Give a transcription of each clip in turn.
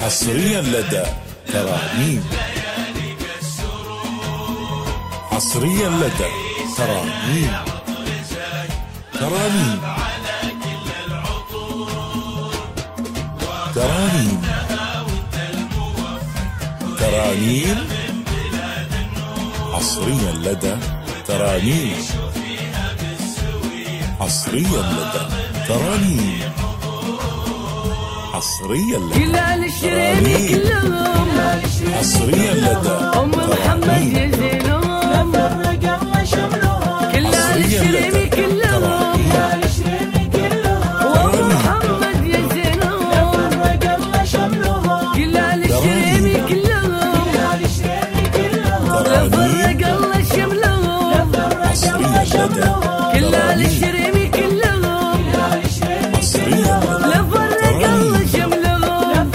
حصريا لدى ترانيم. حصريا لدى ترانيم. ترانيم ترانيم ترانيم. حصريا لدى ترانيم. حصريا لدى ترانيم. حصريا لدى ترانيم. حصريا لدى أم محمد يزينهم حصريا لدى ترانيم. وأم محمد يزينهم كل الشريمي كلهم لفرق الله شملهم. حصريا لدى كل الشريمي كلهم لفرق الله شملهم.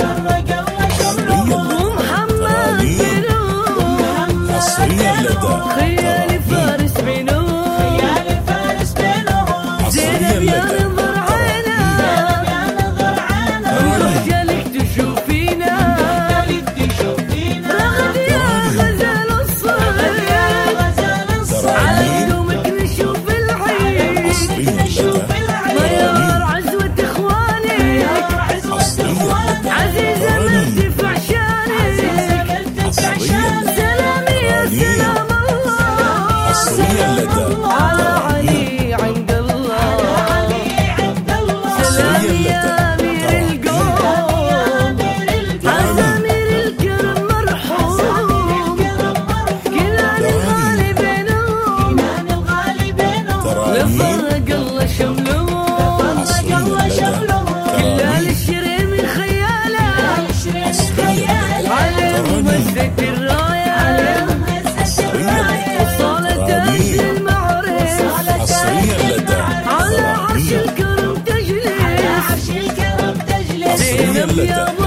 ومحمد بينهم حصريا لدى خيال فارس بينهم. زينب يا نظر عينا رجالك تشوفينا. رغد يا غزال الصيف على قدومك نشوف العيد. طيار عزوة اخوانك عزيزة ما تدفع شانك. سلام يا سلام الله حصريا لدى على علي عند الله. سلام يا أمير القوم عزامير الكرم مرحوم. كل الغالي بينهم لفرق الله شملهم. كل الشريم خياله عليهم هزة الراية وصالة أجل المعرس. حصريا لدى على عرش الكرم تجلس حصريا زينب لدى يا